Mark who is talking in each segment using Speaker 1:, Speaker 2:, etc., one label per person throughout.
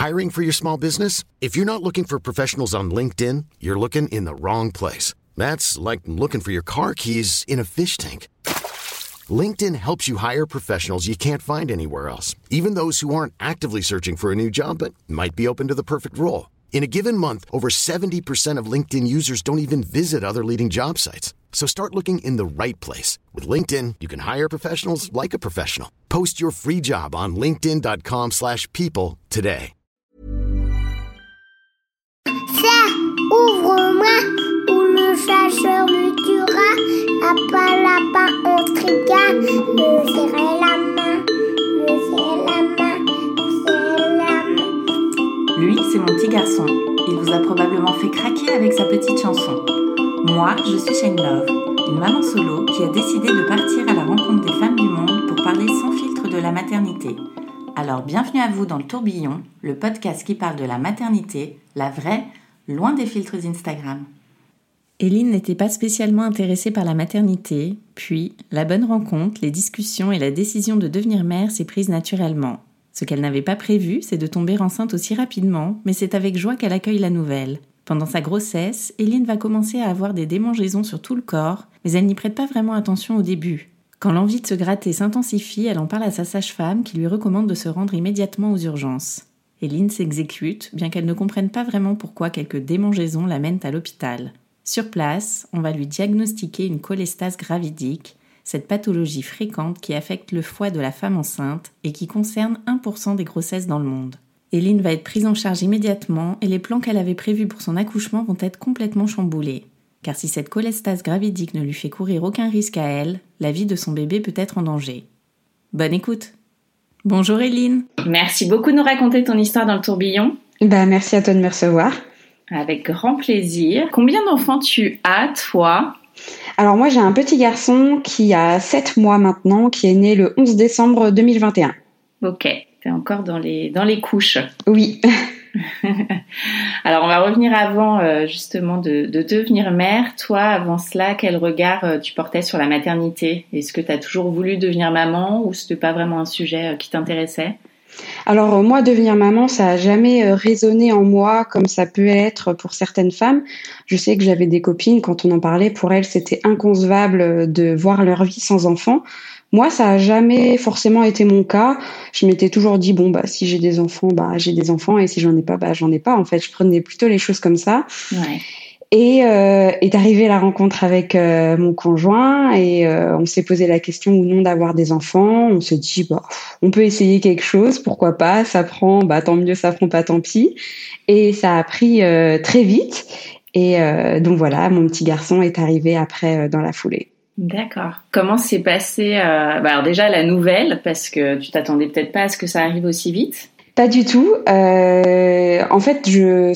Speaker 1: Hiring for your small business? If you're not looking for professionals on LinkedIn, you're looking in the wrong place. That's like looking for your car keys in a fish tank. LinkedIn helps you hire professionals you can't find anywhere else, even those who aren't actively searching for a new job but might be open to the perfect role. In a given month, over 70% of LinkedIn users don't even visit other leading job sites. So start looking in the right place. With LinkedIn, you can hire professionals like a professional. Post your free job on linkedin.com/people today.
Speaker 2: Serre, ouvre-moi, ou le chasseur me tuera. Lapin, on trigale, me serrer la main, me serrer la main, me serrer la main.
Speaker 3: Lui, c'est mon petit garçon. Il vous a probablement fait craquer avec sa petite chanson. Moi, je suis Shane Love, une maman solo qui a décidé de partir à la rencontre des femmes du monde pour parler sans filtre de la maternité. Alors bienvenue à vous dans le Tourbillon, le podcast qui parle de la maternité, la vraie, loin des filtres Instagram. Éline n'était pas spécialement intéressée par la maternité, puis la bonne rencontre, les discussions et la décision de devenir mère s'est prise naturellement. Ce qu'elle n'avait pas prévu, c'est de tomber enceinte aussi rapidement, mais c'est avec joie qu'elle accueille la nouvelle. Pendant sa grossesse, Éline va commencer à avoir des démangeaisons sur tout le corps, mais elle n'y prête pas vraiment attention au début. Quand l'envie de se gratter s'intensifie, elle en parle à sa sage-femme qui lui recommande de se rendre immédiatement aux urgences. Éline s'exécute, bien qu'elle ne comprenne pas vraiment pourquoi quelques démangeaisons l'amènent à l'hôpital. Sur place, on va lui diagnostiquer une cholestase gravidique, cette pathologie fréquente qui affecte le foie de la femme enceinte et qui concerne 1% des grossesses dans le monde. Éline va être prise en charge immédiatement et les plans qu'elle avait prévus pour son accouchement vont être complètement chamboulés. Car si cette cholestase gravidique ne lui fait courir aucun risque à elle, la vie de son bébé peut être en danger. Bonne écoute. Bonjour Éline. Merci beaucoup de nous raconter ton histoire dans le tourbillon.
Speaker 4: Merci à toi de me recevoir.
Speaker 3: Avec grand plaisir. Combien d'enfants tu as, toi ?
Speaker 4: Alors moi, j'ai un petit garçon qui a 7 mois maintenant, qui est né le 11 décembre 2021.
Speaker 3: Ok, t'es encore dans les couches.
Speaker 4: Oui.
Speaker 3: Alors, on va revenir avant justement de devenir mère. Toi, avant cela, quel regard tu portais sur la maternité ? Est-ce que tu as toujours voulu devenir maman ou c'était pas vraiment un sujet qui t'intéressait ?
Speaker 4: Alors moi, devenir maman, ça a jamais résonné en moi comme ça peut être pour certaines femmes. Je sais que j'avais des copines, quand on en parlait, pour elles, c'était inconcevable de voir leur vie sans enfant. Moi, ça a jamais forcément été mon cas. Je m'étais toujours dit, si j'ai des enfants, j'ai des enfants, et si j'en ai pas, j'en ai pas. En fait, je prenais plutôt les choses comme ça.
Speaker 3: Ouais.
Speaker 4: Et est arrivée la rencontre avec mon conjoint et on s'est posé la question ou non d'avoir des enfants. On s'est dit, on peut essayer quelque chose, pourquoi pas. Ça prend, tant mieux, ça prend pas, tant pis. Et ça a pris très vite. Et donc voilà, mon petit garçon est arrivé après dans la foulée.
Speaker 3: D'accord. Comment s'est passé alors déjà la nouvelle, parce que tu t'attendais peut-être pas à ce que ça arrive aussi vite?
Speaker 4: Pas du tout. En fait,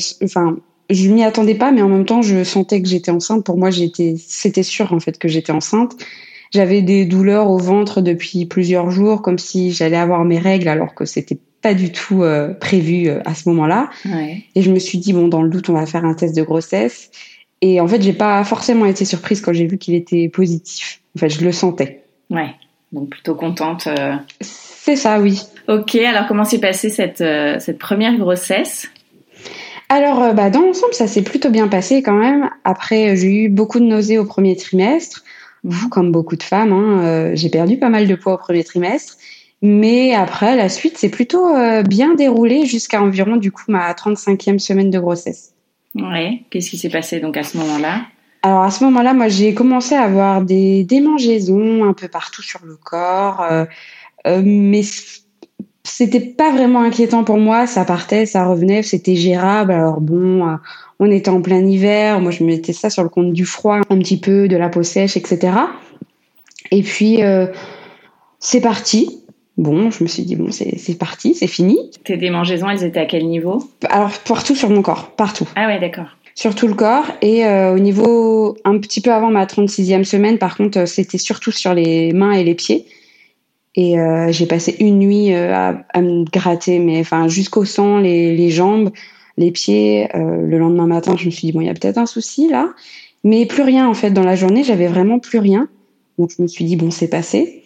Speaker 4: je m'y attendais pas, mais en même temps, je sentais que j'étais enceinte. Pour moi, c'était sûr en fait que j'étais enceinte. J'avais des douleurs au ventre depuis plusieurs jours, comme si j'allais avoir mes règles, alors que c'était pas du tout prévu à ce moment-là.
Speaker 3: Ouais.
Speaker 4: Et je me suis dit dans le doute, on va faire un test de grossesse. Et en fait, j'ai pas forcément été surprise quand j'ai vu qu'il était positif. En fait, je le sentais.
Speaker 3: Ouais. Donc plutôt contente.
Speaker 4: C'est ça, oui.
Speaker 3: Ok. Alors comment s'est passée cette première grossesse ?
Speaker 4: Alors, dans l'ensemble, ça s'est plutôt bien passé quand même. Après, j'ai eu beaucoup de nausées au premier trimestre. Comme beaucoup de femmes, j'ai perdu pas mal de poids au premier trimestre. Mais après, la suite, c'est plutôt bien déroulé jusqu'à environ, ma 35e semaine de grossesse.
Speaker 3: Ouais. Qu'est-ce qui s'est passé donc à ce moment-là ?
Speaker 4: Alors, à ce moment-là, moi, j'ai commencé à avoir des démangeaisons un peu partout sur le corps. Mais c'était pas vraiment inquiétant pour moi, ça partait, ça revenait, c'était gérable. Alors on était en plein hiver, moi je mettais ça sur le compte du froid, un petit peu, de la peau sèche, etc. Et puis c'est parti. Je me suis dit c'est parti, c'est fini.
Speaker 3: Tes démangeaisons, elles étaient à quel niveau ?
Speaker 4: Alors partout sur mon corps, partout.
Speaker 3: Ah ouais, d'accord.
Speaker 4: Sur tout le corps et au niveau un petit peu avant ma 36e semaine, par contre, c'était surtout sur les mains et les pieds. Et j'ai passé une nuit à me gratter, jusqu'au sang, les jambes, les pieds. Le lendemain matin, je me suis dit, il y a peut-être un souci là. Mais plus rien, en fait, dans la journée, j'avais vraiment plus rien. Donc, je me suis dit, c'est passé.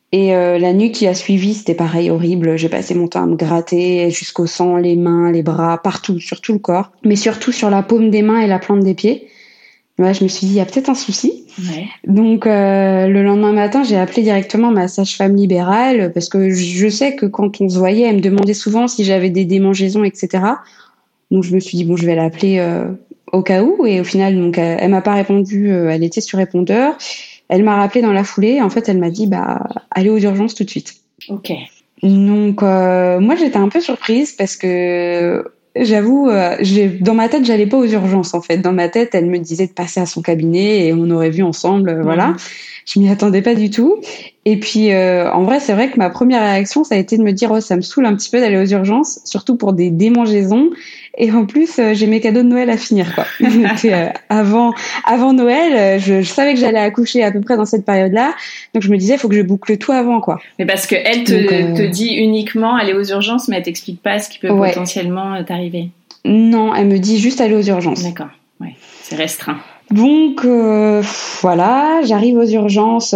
Speaker 4: Et la nuit qui a suivi, c'était pareil, horrible. J'ai passé mon temps à me gratter jusqu'au sang, les mains, les bras, partout, sur tout le corps, mais surtout sur la paume des mains et la plante des pieds. Ouais, je me suis dit, il y a peut-être un souci.
Speaker 3: Ouais.
Speaker 4: Donc, le lendemain matin, j'ai appelé directement ma sage-femme libérale parce que je sais que quand on se voyait, elle me demandait souvent si j'avais des démangeaisons, etc. Donc, je me suis dit, bon, je vais l'appeler au cas où. Et au final, donc, elle m'a pas répondu. Elle était sur répondeur. Elle m'a rappelé dans la foulée. En fait, elle m'a dit, allez aux urgences tout de suite.
Speaker 3: Ok.
Speaker 4: Donc, moi, j'étais un peu surprise parce que j'avoue, dans ma tête, j'allais pas aux urgences, en fait. Dans ma tête, elle me disait de passer à son cabinet et on aurait vu ensemble, voilà. Je m'y attendais pas du tout. Et puis, en vrai, c'est vrai que ma première réaction, ça a été de me dire, oh, ça me saoule un petit peu d'aller aux urgences, surtout pour des démangeaisons. Et en plus, j'ai mes cadeaux de Noël à finir, quoi. C'était, avant Noël, je savais que j'allais accoucher à peu près dans cette période-là. Donc, je me disais, il faut que je boucle tout avant, quoi.
Speaker 3: Mais parce que elle te dit uniquement aller aux urgences, mais elle t'explique pas ce qui peut potentiellement t'arriver.
Speaker 4: Non, elle me dit juste aller aux urgences.
Speaker 3: D'accord, ouais, c'est restreint.
Speaker 4: Donc voilà, j'arrive aux urgences.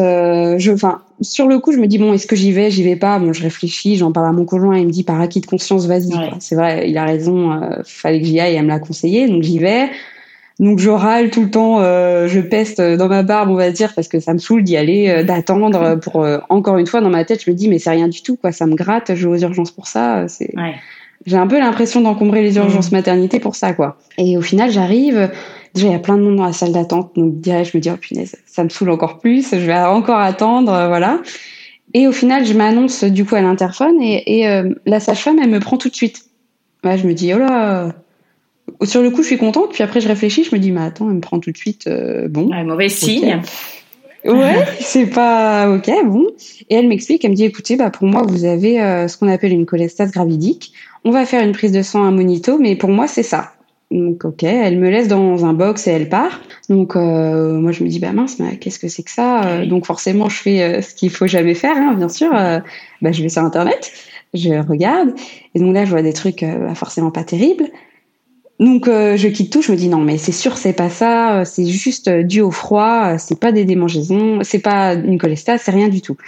Speaker 4: Sur le coup, je me dis bon, est-ce que j'y vais pas. Bon, je réfléchis, j'en parle à mon conjoint, il me dit par acquis de conscience, vas-y.
Speaker 3: Ouais.
Speaker 4: Quoi. C'est vrai, il a raison. Fallait que j'y aille, elle me l'a conseillé, donc j'y vais. Donc je râle tout le temps, je peste dans ma barbe, on va dire, parce que ça me saoule d'y aller, d'attendre pour encore une fois dans ma tête, je me dis mais c'est rien du tout, quoi. Ça me gratte, je vais aux urgences pour ça.
Speaker 3: Ouais.
Speaker 4: J'ai un peu l'impression d'encombrer les urgences maternité pour ça, quoi. Et au final, j'arrive. Déjà, il y a plein de monde dans la salle d'attente. Donc, direct, je me dis, oh punaise, ça me saoule encore plus. Je vais encore attendre, voilà. Et au final, je m'annonce, du coup, à l'interphone et la sage-femme, elle me prend tout de suite. Ouais, je me dis, oh là. Sur le coup, je suis contente. Puis après, je réfléchis. Je me dis, mais attends, elle me prend tout de suite. Bon.
Speaker 3: Ouais, mauvais signe.
Speaker 4: Ouais, c'est pas ok, bon. Et elle m'explique, elle me dit, écoutez, pour moi, vous avez ce qu'on appelle une cholestase gravidique. On va faire une prise de sang à monito, mais pour moi, c'est ça. Donc, ok, elle me laisse dans un box et elle part. Donc, moi, je me dis, mince, mais qu'est-ce que c'est que ça Donc, forcément, je fais ce qu'il faut jamais faire, hein, bien sûr. Je vais sur Internet, je regarde. Et donc là, je vois des trucs forcément pas terribles. Donc, je quitte tout, je me dis, non, mais c'est sûr, c'est pas ça. C'est juste dû au froid. C'est pas des démangeaisons. C'est pas une cholestase, c'est rien du tout.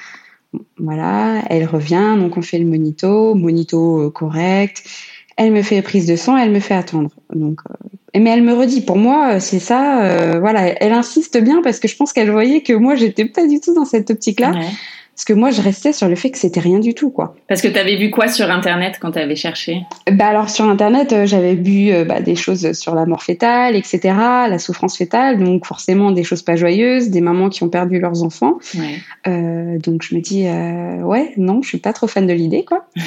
Speaker 4: Voilà, elle revient, donc on fait le monito correct. Elle me fait prise de sang, elle me fait attendre. Donc, mais elle me redit, pour moi, c'est ça. Voilà, elle insiste bien parce que je pense qu'elle voyait que moi, j'étais pas du tout dans cette optique-là. Ouais. Parce que moi, je restais sur le fait que c'était rien du tout, quoi.
Speaker 3: Parce que t'avais vu quoi sur Internet quand t'avais cherché ?
Speaker 4: Alors, sur Internet, j'avais vu des choses sur la mort fétale, etc., la souffrance fétale, donc forcément des choses pas joyeuses, des mamans qui ont perdu leurs enfants. Ouais. Donc, je me dis, ouais, non, je suis pas trop fan de l'idée, quoi. Ouais.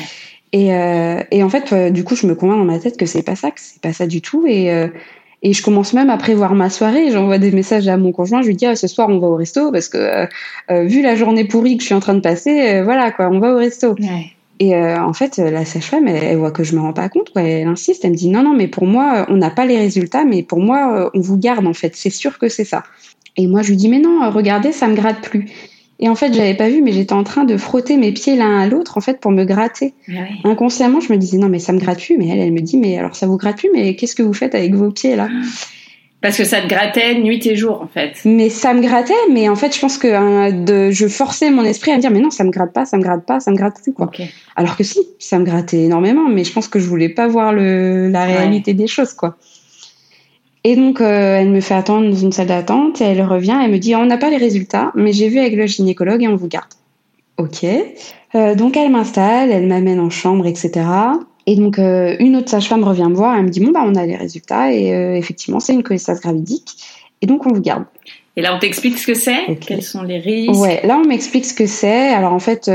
Speaker 4: Et en fait, du coup, je me convainc dans ma tête que c'est pas ça du tout. Et je commence même à prévoir ma soirée. J'envoie des messages à mon conjoint. Je lui dis, ce soir, on va au resto parce que vu la journée pourrie que je suis en train de passer, voilà, quoi, on va au resto. Ouais. Et en fait, la sage-femme, elle voit que je me rends pas compte, quoi. Elle insiste, elle me dit, non, mais pour moi, on n'a pas les résultats, mais pour moi, on vous garde, en fait. C'est sûr que c'est ça. Et moi, je lui dis, mais non, regardez, ça me gratte plus. Et en fait, j'avais pas vu, mais j'étais en train de frotter mes pieds l'un à l'autre, en fait, pour me gratter. Ouais. Inconsciemment, je me disais, non, mais ça me gratte plus. Mais elle me dit, mais alors ça vous gratte plus, mais qu'est-ce que vous faites avec vos pieds, là?
Speaker 3: Parce que ça te grattait nuit et jour, en fait.
Speaker 4: Mais ça me grattait, mais en fait, je pense que je forçais mon esprit à me dire, mais non, ça me gratte pas, ça me gratte plus, quoi. Okay. Alors que si, ça me grattait énormément, mais je pense que je voulais pas voir la réalité des choses, quoi. Et donc, elle me fait attendre dans une salle d'attente et elle revient, elle me dit, on n'a pas les résultats, mais j'ai vu avec le gynécologue et on vous garde. Ok. Donc, elle m'installe, elle m'amène en chambre, etc. Et donc, une autre sage-femme revient me voir, elle me dit, bon, on a les résultats et effectivement, c'est une cholestase gravidique et donc on vous garde.
Speaker 3: Et là, on t'explique ce que c'est, okay. Quels sont les risques.
Speaker 4: Ouais, là, on m'explique ce que c'est. Alors, en fait,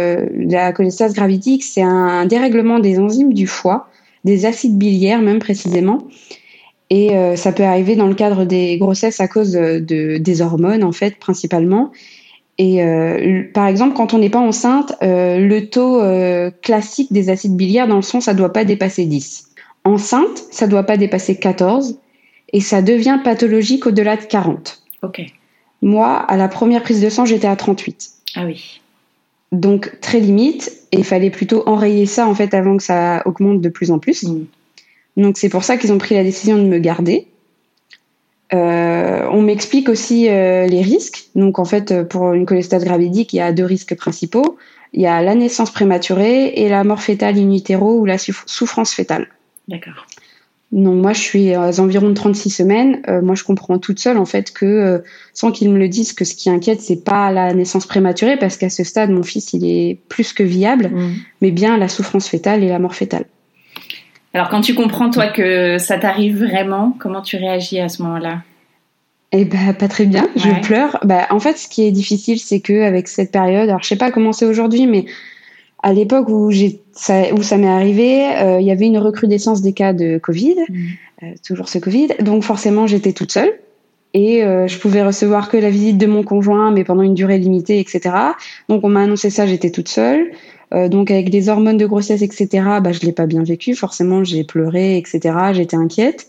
Speaker 4: la cholestase gravidique, c'est un dérèglement des enzymes du foie, des acides biliaires même précisément. Et ça peut arriver dans le cadre des grossesses à cause des hormones, en fait, principalement. Et par exemple, quand on n'est pas enceinte, le taux classique des acides biliaires dans le sang, ça ne doit pas dépasser 10. Enceinte, ça ne doit pas dépasser 14. Et ça devient pathologique au-delà de 40.
Speaker 3: Ok.
Speaker 4: Moi, à la première prise de sang, j'étais à 38.
Speaker 3: Ah oui.
Speaker 4: Donc, très limite. Et il fallait plutôt enrayer ça, en fait, avant que ça augmente de plus en plus. Donc, c'est pour ça qu'ils ont pris la décision de me garder. On m'explique aussi les risques. Donc, en fait, pour une cholestase gravidique, il y a 2 risques principaux. Il y a la naissance prématurée et la mort fœtale in utero ou la souffrance fœtale.
Speaker 3: D'accord.
Speaker 4: Donc, moi, je suis aux environs de 36 semaines. Moi, je comprends toute seule, en fait, que sans qu'ils me le disent, que ce qui inquiète, c'est pas la naissance prématurée, parce qu'à ce stade, mon fils, il est plus que viable, mais bien la souffrance fœtale et la mort fœtale.
Speaker 3: Alors, quand tu comprends, toi, que ça t'arrive vraiment, comment tu réagis à ce moment-là ?
Speaker 4: Eh ben, pas très bien. Je pleure. En fait, ce qui est difficile, c'est que avec cette période, alors je sais pas comment c'est aujourd'hui, mais à l'époque où ça m'est arrivé, il y avait une recrudescence des cas de Covid, toujours ce Covid. Donc forcément, j'étais toute seule et je pouvais recevoir que la visite de mon conjoint, mais pendant une durée limitée, etc. Donc on m'a annoncé ça, j'étais toute seule. Donc avec des hormones de grossesse, etc. Je l'ai pas bien vécu. Forcément, j'ai pleuré, etc. J'étais inquiète.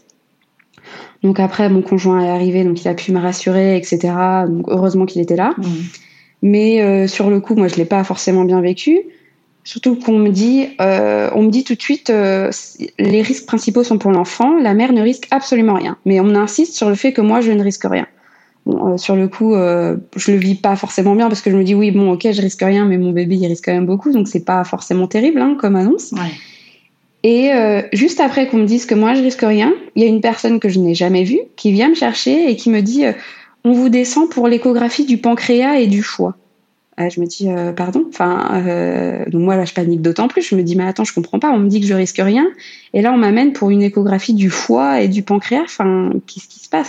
Speaker 4: Donc après, mon conjoint est arrivé, donc il a pu me rassurer, etc. Donc heureusement qu'il était là. Mais sur le coup, moi, je l'ai pas forcément bien vécu. Surtout qu'on me dit tout de suite, les risques principaux sont pour l'enfant. La mère ne risque absolument rien. Mais on insiste sur le fait que moi, je ne risque rien. Bon, sur le coup, je le vis pas forcément bien parce que je me dis oui, bon, ok, je risque rien, mais mon bébé, il risque quand même beaucoup, donc c'est pas forcément terrible, comme annonce.
Speaker 3: Ouais.
Speaker 4: Et juste après qu'on me dise que moi, je risque rien, il y a une personne que je n'ai jamais vue qui vient me chercher et qui me dit on vous descend pour l'échographie du pancréas et du foie. Je me dis pardon. Donc moi là, je panique d'autant plus. Je me dis mais attends, je comprends pas. On me dit que je risque rien, et là on m'amène pour une échographie du foie et du pancréas. Qu'est-ce qui se passe ?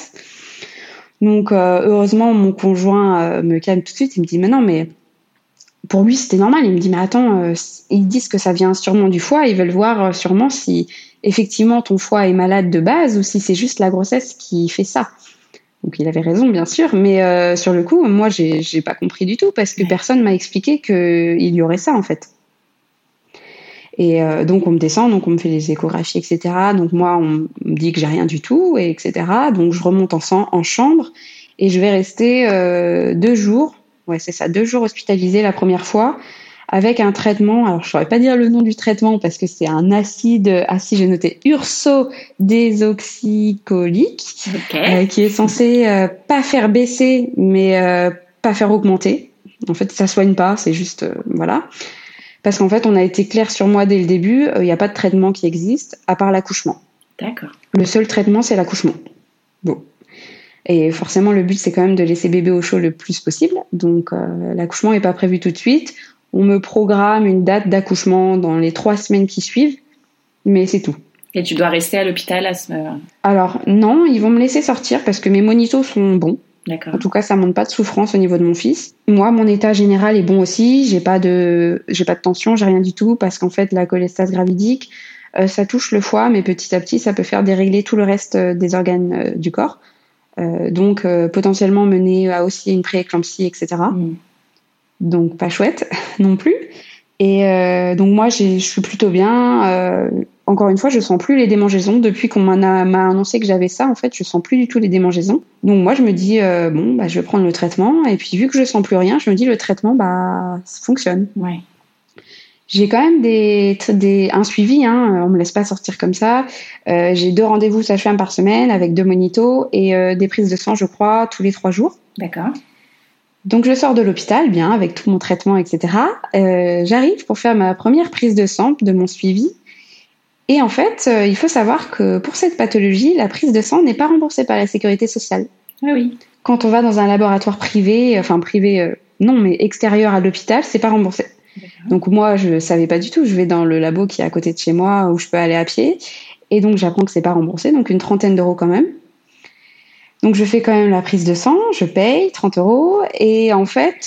Speaker 4: Donc heureusement, mon conjoint me calme tout de suite. Il me dit mais non, mais pour lui c'était normal. Il me dit mais attends, ils disent que ça vient sûrement du foie. Ils veulent voir sûrement si effectivement ton foie est malade de base ou si c'est juste la grossesse qui fait ça. Donc il avait raison bien sûr, mais sur le coup moi j'ai pas compris du tout parce que personne m'a expliqué qu'il y aurait ça en fait. Et donc on me descend, donc on me fait les échographies, etc. Donc moi on me dit que j'ai rien du tout, et etc. Donc je remonte en chambre et je vais rester 2 jours. Ouais c'est ça, 2 jours hospitalisée la première fois avec un traitement. Alors je saurais pas dire le nom du traitement parce que c'est un acide. Ah si, j'ai noté urso-désoxycholique, qui est censé pas faire baisser mais pas faire augmenter. En fait ça soigne pas, c'est juste voilà. Parce qu'en fait, on a été clair sur moi dès le début, il n'y a pas de traitement qui existe, à part l'accouchement.
Speaker 3: D'accord.
Speaker 4: Le seul traitement, c'est l'accouchement. Bon. Et forcément, le but, c'est quand même de laisser bébé au chaud le plus possible. Donc, l'accouchement n'est pas prévu tout de suite. On me programme une date d'accouchement dans les 3 semaines qui suivent, mais c'est tout.
Speaker 3: Et tu dois rester à l'hôpital
Speaker 4: Alors, non, ils vont me laisser sortir parce que mes monitos sont bons.
Speaker 3: D'accord.
Speaker 4: En tout cas, ça montre pas de souffrance au niveau de mon fils. Moi, mon état général est bon aussi. J'ai pas de tension, j'ai rien du tout parce qu'en fait, la cholestase gravidique, ça touche le foie, mais petit à petit, ça peut faire dérégler tout le reste des organes du corps. Donc, potentiellement mener à aussi une prééclampsie, etc. Donc, pas chouette non plus. Et donc, moi, je suis plutôt bien. Encore une fois, je sens plus les démangeaisons. Depuis qu'on m'a annoncé que j'avais ça, en fait, je sens plus du tout les démangeaisons. Donc moi, je me dis, je vais prendre le traitement. Et puis, vu que je sens plus rien, je me dis, le traitement, ça fonctionne.
Speaker 3: Ouais.
Speaker 4: J'ai quand même un suivi, on me laisse pas sortir comme ça. J'ai 2 rendez-vous sage-femme par semaine avec 2 monitos et des prises de sang, je crois, tous les 3 jours.
Speaker 3: D'accord.
Speaker 4: Donc je sors de l'hôpital, bien, avec tout mon traitement, etc. J'arrive pour faire ma première prise de sang de mon suivi. Et en fait, il faut savoir que pour cette pathologie, la prise de sang n'est pas remboursée par la sécurité sociale.
Speaker 3: Ah oui.
Speaker 4: Quand on va dans un laboratoire privé, non, mais extérieur à l'hôpital, c'est pas remboursé. D'accord. Donc moi, je savais pas du tout. Je vais dans le labo qui est à côté de chez moi où je peux aller à pied. Et donc j'apprends que c'est pas remboursé, donc une 30aine d'euros quand même. Donc je fais quand même la prise de sang, je paye 30 €. Et en fait,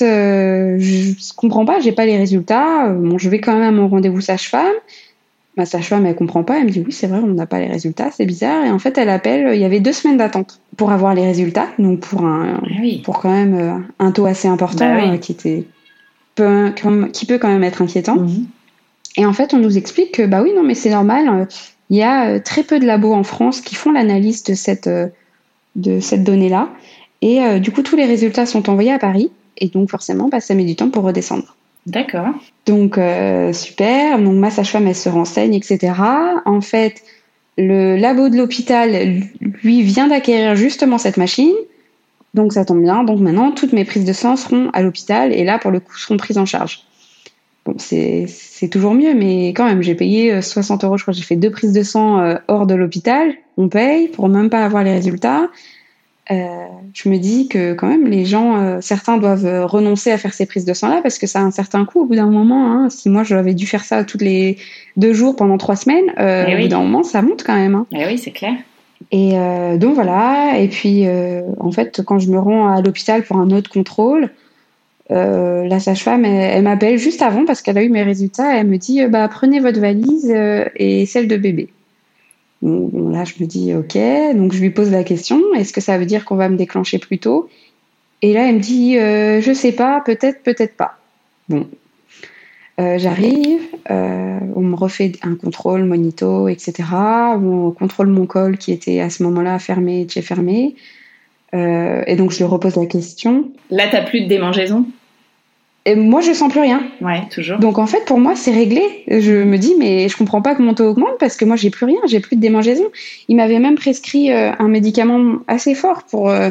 Speaker 4: je comprends pas, j'ai pas les résultats. Je vais quand même à mon rendez-vous sage-femme. Ma sage-femme, elle comprend pas, elle me dit oui, c'est vrai, on n'a pas les résultats, c'est bizarre. Et en fait, elle appelle, il y avait 2 semaines d'attente pour avoir les résultats, donc pour quand même un taux assez important qui peut quand même être inquiétant. Et en fait, on nous explique que oui, non, mais c'est normal, il y a très peu de labos en France qui font l'analyse de cette donnée-là. Et du coup, tous les résultats sont envoyés à Paris, et donc forcément, ça met du temps pour redescendre.
Speaker 3: D'accord.
Speaker 4: Donc super, donc ma sage-femme elle se renseigne, etc. En fait, Le labo de l'hôpital, lui, vient d'acquérir justement cette machine. Donc, ça tombe bien. Donc, maintenant, toutes mes prises de sang seront à l'hôpital et là, pour le coup, seront prises en charge. Bon, c'est toujours mieux, mais quand même, j'ai payé 60 €. Je crois que j'ai fait 2 prises de sang hors de l'hôpital. On paye pour même pas avoir les résultats. Je me dis que quand même, les gens, certains doivent renoncer à faire ces prises de sang-là parce que ça a un certain coût au bout d'un moment. Hein. Si moi, j'avais dû faire ça tous les 2 jours pendant 3 semaines, au bout d'un moment, ça monte quand même. Hein.
Speaker 3: Oui, c'est clair.
Speaker 4: Et donc voilà. Et puis, en fait, quand je me rends à l'hôpital pour un autre contrôle, la sage-femme, elle m'appelle juste avant parce qu'elle a eu mes résultats. Elle me dit, prenez votre valise et celle de bébé. Bon, là, je me dis, ok. Donc, je lui pose la question, est-ce que ça veut dire qu'on va me déclencher plus tôt? Et là, elle me dit, je sais pas, peut-être, peut-être pas. Bon. J'arrive, on me refait un contrôle, monito, etc. On contrôle mon col qui était à ce moment-là fermé, fermé. Et donc, je lui repose la question.
Speaker 3: Là, t'as plus de démangeaison?
Speaker 4: Et moi, je sens plus rien.
Speaker 3: Ouais, toujours.
Speaker 4: Donc, en fait, pour moi, c'est réglé. Je me dis, mais je comprends pas que mon taux augmente parce que moi, j'ai plus rien, j'ai plus de démangeaison. Il m'avait même prescrit un médicament assez fort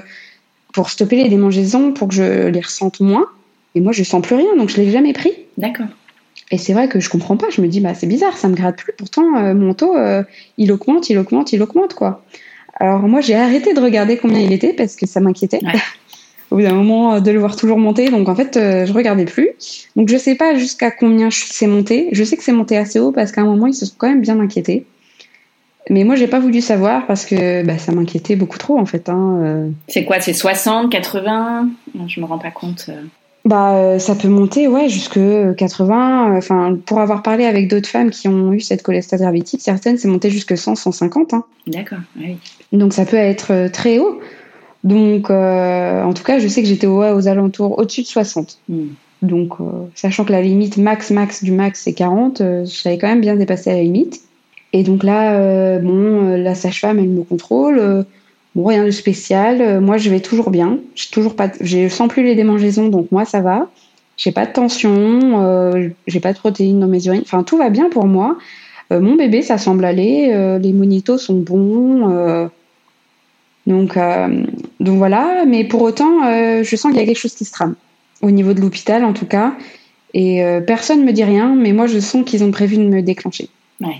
Speaker 4: pour stopper les démangeaisons, pour que je les ressente moins. Et moi, je sens plus rien, donc je l'ai jamais pris.
Speaker 3: D'accord.
Speaker 4: Et c'est vrai que je comprends pas. Je me dis, c'est bizarre, ça me gratte plus. Pourtant, mon taux, il augmente, quoi. Alors, moi, j'ai arrêté de regarder combien il était parce que ça m'inquiétait.
Speaker 3: Ouais.
Speaker 4: Au bout d'un moment, de le voir toujours monter. Donc, en fait, je regardais plus. Donc, je sais pas jusqu'à combien c'est monté. Je sais que c'est monté assez haut parce qu'à un moment, ils se sont quand même bien inquiétés. Mais moi, j'ai pas voulu savoir parce que ça m'inquiétait beaucoup trop, en fait. Hein.
Speaker 3: C'est quoi? C'est 60, 80? Je me rends pas compte.
Speaker 4: Ça peut monter, jusque 80. Enfin, pour avoir parlé avec d'autres femmes qui ont eu cette cholestase gravitique, certaines, c'est monté jusque 100, 150. Hein.
Speaker 3: D'accord, oui.
Speaker 4: Donc, ça peut être très haut. Donc, en tout cas, je sais que j'étais aux alentours, au-dessus de 60. Donc, sachant que la limite max du max, c'est 40, j'avais quand même bien dépassé la limite. Et donc là, la sage-femme, elle me contrôle. Rien de spécial. Moi, je vais toujours bien. Je sens plus les démangeaisons, donc moi, ça va. J'ai pas de tension, j'ai pas de protéines dans mes urines. Enfin, tout va bien pour moi. Mon bébé, ça semble aller. Les monitos sont bons. Donc voilà. Mais pour autant, je sens qu'il y a quelque chose qui se trame. Au niveau de l'hôpital, en tout cas. Et personne me dit rien, mais moi, je sens qu'ils ont prévu de me déclencher.
Speaker 3: Ouais.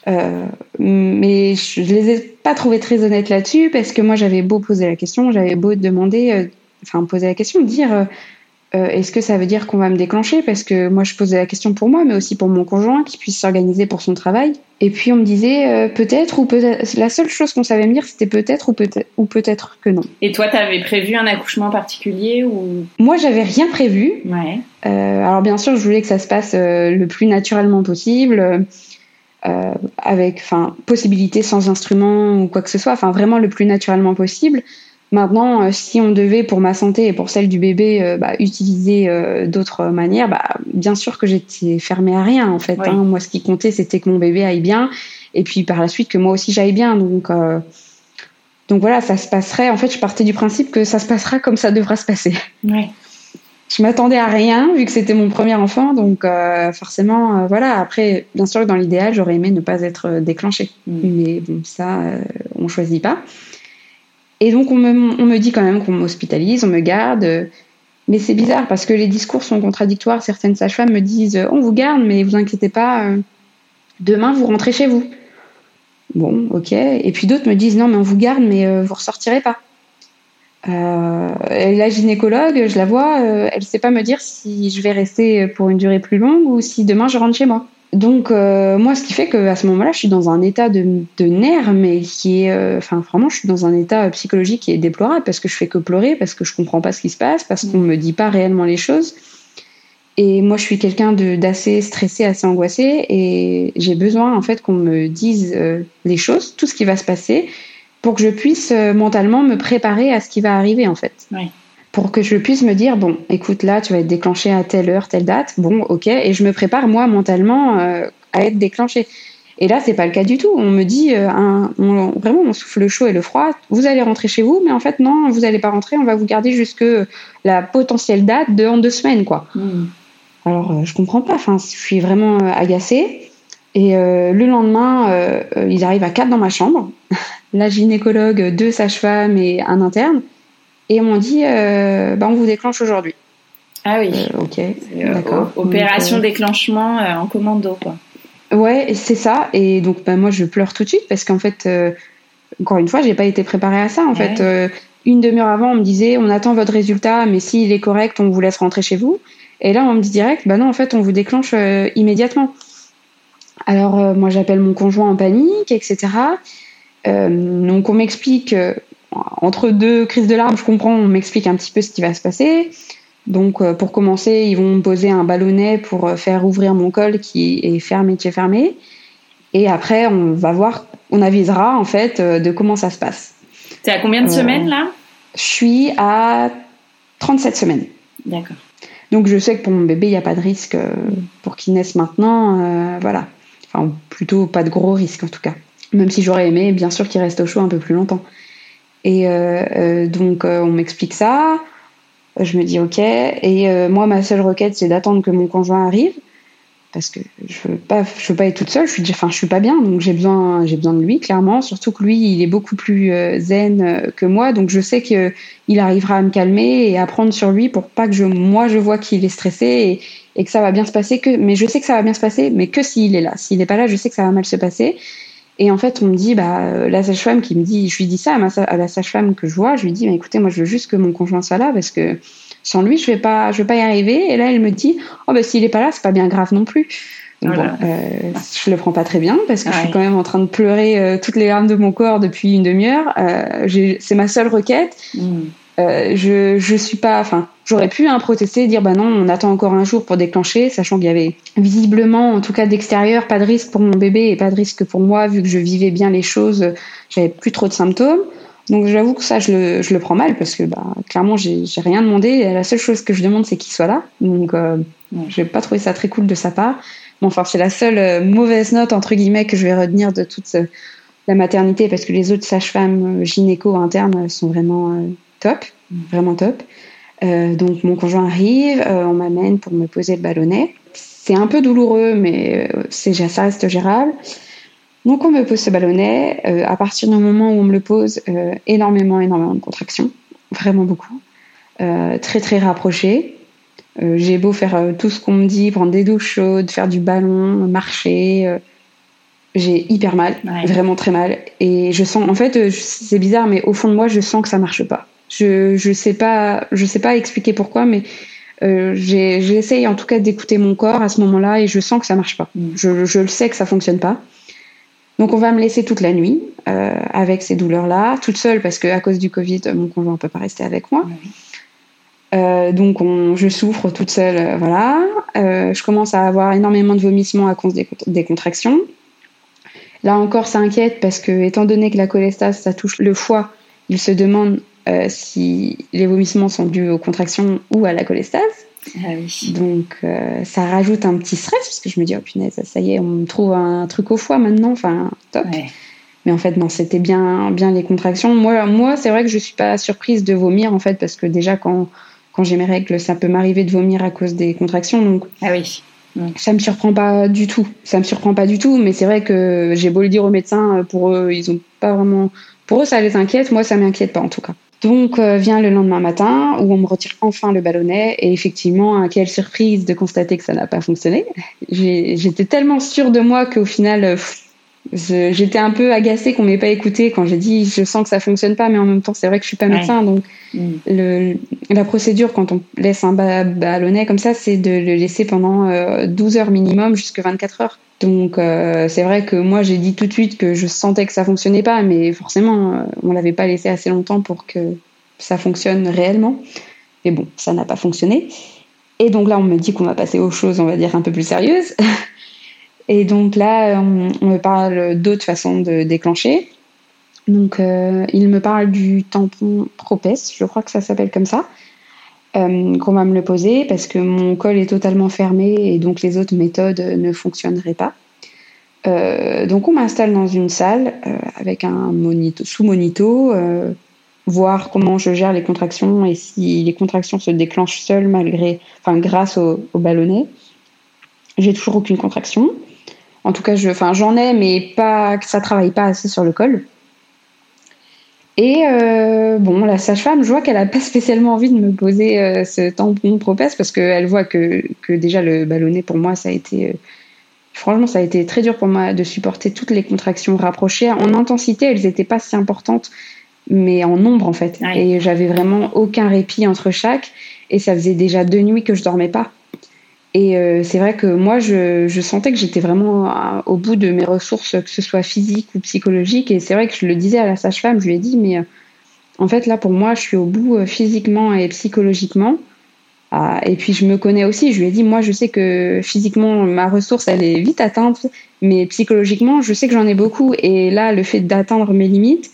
Speaker 4: Mais je les ai pas trouvés très honnêtes là-dessus parce que moi j'avais beau poser la question, j'avais beau demander, poser la question, dire est-ce que ça veut dire qu'on va me déclencher, parce que moi je posais la question pour moi mais aussi pour mon conjoint qui puisse s'organiser pour son travail. Et puis on me disait peut-être ou peut-être. La seule chose qu'on savait me dire c'était peut-être ou peut-être que non.
Speaker 3: Et toi t'avais prévu un accouchement particulier ou?
Speaker 4: Moi j'avais rien prévu.
Speaker 3: Ouais.
Speaker 4: Alors bien sûr je voulais que ça se passe le plus naturellement possible. Avec possibilité sans instrument ou quoi que ce soit, vraiment le plus naturellement possible. Maintenant, si on devait, pour ma santé et pour celle du bébé, utiliser d'autres manières, bien sûr que j'étais fermée à rien en fait. Oui. Hein. Moi, ce qui comptait, c'était que mon bébé aille bien, et puis par la suite que moi aussi j'aille bien. Donc voilà, ça se passerait. En fait, je partais du principe que ça se passera comme ça devra se passer.
Speaker 3: Ouais.
Speaker 4: Je m'attendais à rien vu que c'était mon premier enfant, donc forcément, voilà. Après, bien sûr que dans l'idéal, j'aurais aimé ne pas être déclenchée, mais bon, ça, on choisit pas. Et donc on me dit quand même qu'on m'hospitalise, on me garde, mais c'est bizarre parce que les discours sont contradictoires. Certaines sages-femmes me disent on vous garde, mais vous inquiétez pas, demain vous rentrez chez vous. Bon, ok. Et puis d'autres me disent non, mais on vous garde, mais vous ressortirez pas. La gynécologue, je la vois, elle sait pas me dire si je vais rester pour une durée plus longue ou si demain je rentre chez moi. Donc moi, ce qui fait qu'à ce moment-là, je suis dans un état de nerfs, mais qui est, vraiment, je suis dans un état psychologique qui est déplorable parce que je fais que pleurer, parce que je comprends pas ce qui se passe, parce qu'on me dit pas réellement les choses. Et moi, je suis quelqu'un d'assez stressé, assez angoissé, et j'ai besoin en fait qu'on me dise les choses, tout ce qui va se passer, pour que je puisse mentalement me préparer à ce qui va arriver en fait.
Speaker 3: Oui.
Speaker 4: Pour que je puisse me dire, bon, écoute, là, tu vas être déclenchée à telle heure, telle date, bon, ok, et je me prépare moi mentalement à être déclenchée. Et là, c'est pas le cas du tout. On me dit, vraiment, on souffle le chaud et le froid, vous allez rentrer chez vous, mais en fait, non, vous allez pas rentrer, on va vous garder jusque la potentielle date de en 2 semaines, quoi. Alors, je comprends pas, je suis vraiment agacée. Et le lendemain, ils arrivent à 4 dans ma chambre. La gynécologue, 2 sages-femmes et un interne. Et on m'ont dit, on vous déclenche aujourd'hui.
Speaker 3: Ah oui.
Speaker 4: Ok, d'accord.
Speaker 3: Opération déclenchement en commando, quoi.
Speaker 4: Ouais, c'est ça. Et donc, moi, je pleure tout de suite parce qu'en fait, encore une fois, j'ai pas été préparée à ça. En fait, une demi-heure avant, on me disait, on attend votre résultat, mais s'il est correct, on vous laisse rentrer chez vous. Et là, on me dit direct, non, en fait, on vous déclenche immédiatement. Alors, moi, j'appelle mon conjoint en panique, etc. Donc, on m'explique, entre 2 crises de larmes, je comprends, on m'explique un petit peu ce qui va se passer. Donc, pour commencer, ils vont me poser un ballonnet pour faire ouvrir mon col qui est fermé. Et après, on avisera, en fait, de comment ça se passe.
Speaker 3: T'es à combien de semaines, là ?
Speaker 4: Je suis à 37 semaines.
Speaker 3: D'accord.
Speaker 4: Donc, je sais que pour mon bébé, il n'y a pas de risque pour qu'il naisse maintenant. Voilà. Enfin, plutôt pas de gros risque, en tout cas. Même si j'aurais aimé, bien sûr, qu'il reste au chaud un peu plus longtemps. Et donc, on m'explique ça. Je me dis ok, et moi ma seule requête c'est d'attendre que mon conjoint arrive parce que je veux pas être toute seule. Je suis pas bien, donc j'ai besoin de lui clairement. Surtout que lui il est beaucoup plus zen que moi, donc je sais que il arrivera à me calmer et à prendre sur lui pour pas que je vois qu'il est stressé et que ça va bien se passer. Mais je sais que ça va bien se passer, mais que s'il est là. S'il est pas là, je sais que ça va mal se passer. Et en fait, on me dit, la sage-femme qui me dit, je lui dis ça à la sage-femme que je vois, je lui dis, écoutez, moi, je veux juste que mon conjoint soit là parce que sans lui, je vais pas y arriver. Et là, elle me dit, s'il est pas là, c'est pas bien grave non plus. Donc, je le prends pas très bien parce que je suis quand même en train de pleurer toutes les larmes de mon corps depuis une demi-heure. C'est ma seule requête. Je suis pas, j'aurais pu protester et dire non, on attend encore un jour pour déclencher, sachant qu'il y avait visiblement, en tout cas d'extérieur, pas de risque pour mon bébé et pas de risque pour moi vu que je vivais bien les choses, j'avais plus trop de symptômes. Donc j'avoue que ça je le prends mal parce que clairement j'ai rien demandé et la seule chose que je demande c'est qu'il soit là. Donc j'ai pas trouvé ça très cool de sa part. Bon, c'est la seule mauvaise note entre guillemets que je vais retenir de toute la maternité parce que les autres sages-femmes gynéco internes sont vraiment top, vraiment top. Donc mon conjoint arrive, on m'amène pour me poser le ballonnet. C'est un peu douloureux, mais ça reste gérable. Donc on me pose ce ballonnet. À partir du moment où on me le pose, énormément de contractions, vraiment beaucoup, très très rapprochées. J'ai beau faire tout ce qu'on me dit, prendre des douches chaudes, faire du ballon, marcher. J'ai hyper mal, vraiment très mal. Et je sens, en fait, c'est bizarre, mais au fond de moi, je sens que ça marche pas. Je sais pas expliquer pourquoi, mais j'essaye en tout cas d'écouter mon corps à ce moment-là et je sens que ça marche pas. Je le sais que ça fonctionne pas. Donc on va me laisser toute la nuit avec ces douleurs-là, toute seule parce que à cause du Covid, mon conjoint ne peut pas rester avec moi. Donc je souffre toute seule, voilà. Je commence à avoir énormément de vomissements à cause des contractions. Là encore, ça inquiète parce que, étant donné que la cholestase, ça touche le foie, il se demande si les vomissements sont dus aux contractions ou à la cholestase.
Speaker 3: Ah oui.
Speaker 4: Donc, ça rajoute un petit stress parce que je me dis, oh punaise, ça y est, on me trouve un truc au foie maintenant, top. Ouais. Mais en fait, non, c'était bien les contractions. Moi, c'est vrai que je suis pas surprise de vomir, en fait, parce que déjà, quand j'ai mes règles, ça peut m'arriver de vomir à cause des contractions. Donc,
Speaker 3: ah oui.
Speaker 4: Ça me surprend pas du tout. Mais c'est vrai que j'ai beau le dire aux médecins, pour eux, ils ont pas vraiment. Pour eux, ça les inquiète. Moi, ça m'inquiète pas en tout cas. Donc vient le lendemain matin où on me retire enfin le ballonnet et effectivement, quelle surprise de constater que ça n'a pas fonctionné. J'étais tellement sûre de moi qu'au final, j'étais un peu agacée qu'on m'ait pas écoutée quand j'ai dit je sens que ça fonctionne pas, mais en même temps c'est vrai que je suis pas médecin, donc la procédure quand on laisse un ballonnet comme ça, c'est de le laisser pendant 12 heures minimum jusqu'à 24 heures. Donc c'est vrai que moi j'ai dit tout de suite que je sentais que ça fonctionnait pas, mais forcément on l'avait pas laissé assez longtemps pour que ça fonctionne réellement. Mais bon, ça n'a pas fonctionné. Et donc là on me dit qu'on va passer aux choses, on va dire un peu plus sérieuses. Et donc là, on me parle d'autres façons de déclencher. Donc, il me parle du tampon Propes, je crois que ça s'appelle comme ça, qu'on va me le poser parce que mon col est totalement fermé et donc les autres méthodes ne fonctionneraient pas. Donc, on m'installe dans une salle avec un sous-monito, voir comment je gère les contractions et si les contractions se déclenchent seules grâce au ballonnet. J'ai toujours aucune contraction. En tout cas, j'en ai, mais pas, ça travaille pas assez sur le col. Et la sage-femme, je vois qu'elle a pas spécialement envie de me poser ce tampon Propesse parce qu'elle voit que déjà le ballonnet pour moi, franchement, ça a été très dur pour moi de supporter toutes les contractions rapprochées. En intensité, elles n'étaient pas si importantes, mais en nombre en fait.
Speaker 3: Ouais.
Speaker 4: Et j'avais vraiment aucun répit entre chaque. Et ça faisait déjà 2 nuits que je dormais pas. Et c'est vrai que moi, je sentais que j'étais vraiment au bout de mes ressources, que ce soit physique ou psychologique. Et c'est vrai que je le disais à la sage-femme, je lui ai dit, mais en fait, là, pour moi, je suis au bout physiquement et psychologiquement. Et puis, je me connais aussi. Je lui ai dit, moi, je sais que physiquement, ma ressource, elle est vite atteinte. Mais psychologiquement, je sais que j'en ai beaucoup. Et là, le fait d'atteindre mes limites,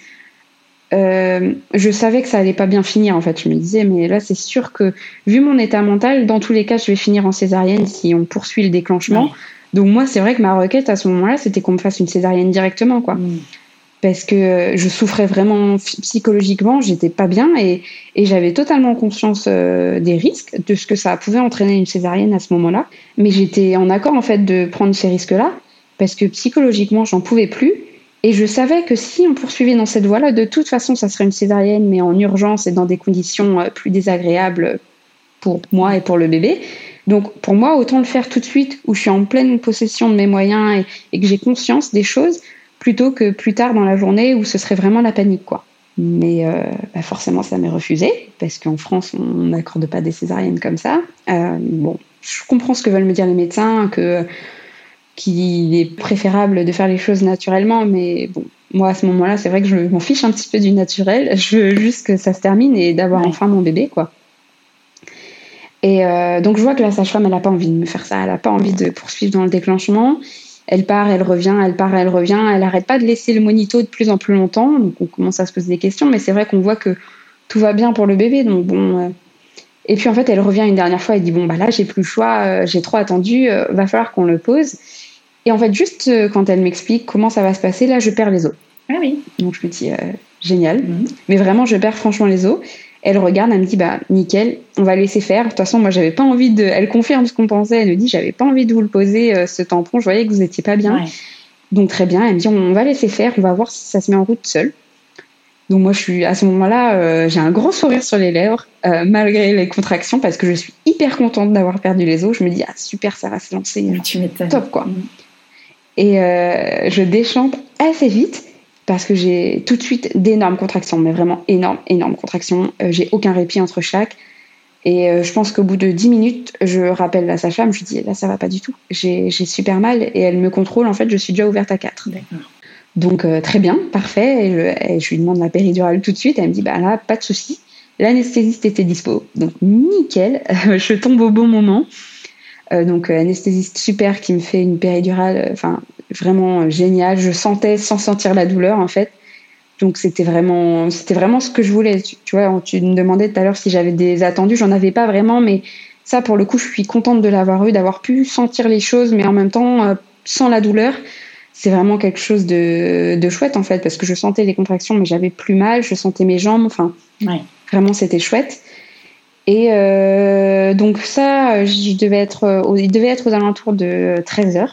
Speaker 4: je savais que ça allait pas bien finir en fait. Je me disais mais là c'est sûr que vu mon état mental, dans tous les cas je vais finir en césarienne si on poursuit le déclenchement. Donc moi c'est vrai que ma requête à ce moment-là c'était qu'on me fasse une césarienne directement quoi. Parce que je souffrais vraiment psychologiquement, j'étais pas bien et j'avais totalement conscience des risques, de ce que ça pouvait entraîner une césarienne à ce moment-là. Mais j'étais en accord en fait de prendre ces risques-là parce que psychologiquement j'en pouvais plus. Et je savais que si on poursuivait dans cette voie-là, de toute façon, ça serait une césarienne, mais en urgence et dans des conditions plus désagréables pour moi et pour le bébé. Donc, pour moi, autant le faire tout de suite, où je suis en pleine possession de mes moyens et que j'ai conscience des choses, plutôt que plus tard dans la journée où ce serait vraiment la panique, quoi. Mais forcément, ça m'est refusé, parce qu'en France, on n'accorde pas des césariennes comme ça. Je comprends ce que veulent me dire les médecins, qu'il est préférable de faire les choses naturellement, mais bon, moi à ce moment-là, c'est vrai que je m'en fiche un petit peu du naturel. Je veux juste que ça se termine et d'avoir enfin mon bébé, quoi. Et donc je vois que la sage-femme, elle a pas envie de me faire ça, elle a pas envie de poursuivre dans le déclenchement. Elle part, elle revient, elle part, elle revient. Elle arrête pas de laisser le monito de plus en plus longtemps, donc on commence à se poser des questions, mais c'est vrai qu'on voit que tout va bien pour le bébé, donc bon. Et puis en fait, elle revient une dernière fois, elle dit bon bah là j'ai plus le choix, j'ai trop attendu, va falloir qu'on le pose. Et en fait, juste quand elle m'explique comment ça va se passer, là, je perds les os.
Speaker 3: Ah oui.
Speaker 4: Donc, je me dis, génial. Mais vraiment, je perds franchement les os. Elle regarde, elle me dit, bah, nickel, on va laisser faire. De toute façon, moi, j'avais pas envie de... Elle confirme ce qu'on pensait. Elle me dit, j'avais pas envie de vous le poser, ce tampon. Je voyais que vous étiez pas bien. Ouais. Donc, très bien. Elle me dit, on va laisser faire. On va voir si ça se met en route seul. Donc, moi, à ce moment-là, j'ai un grand sourire sur les lèvres, malgré les contractions, parce que je suis hyper contente d'avoir perdu les os. Je me dis, ah, super, ça va se lancer.
Speaker 3: Tu m'étonnes.
Speaker 4: Top, quoi. Et je déchante assez vite parce que j'ai tout de suite d'énormes contractions, mais vraiment énormes contractions. J'ai aucun répit entre chaque. Et je pense qu'au bout de 10 minutes, je rappelle la sage-femme, je lui dis là ça va pas du tout, j'ai super mal et elle me contrôle, en fait je suis déjà ouverte à 4.
Speaker 3: D'accord.
Speaker 4: Donc très bien, parfait. Et je lui demande la péridurale tout de suite, elle me dit bah là pas de souci, l'anesthésiste était dispo. Donc nickel, je tombe au bon moment. Donc anesthésiste super qui me fait une péridurale, vraiment génial. Je sentais sans sentir la douleur en fait. Donc c'était vraiment ce que je voulais. Tu vois, tu me demandais tout à l'heure si j'avais des attendus, j'en avais pas vraiment, mais ça pour le coup je suis contente de l'avoir eu, d'avoir pu sentir les choses, mais en même temps sans la douleur. C'est vraiment quelque chose de chouette en fait, parce que je sentais les contractions, mais j'avais plus mal, je sentais mes jambes, vraiment c'était chouette. Et donc ça, il devait être aux alentours de 13h.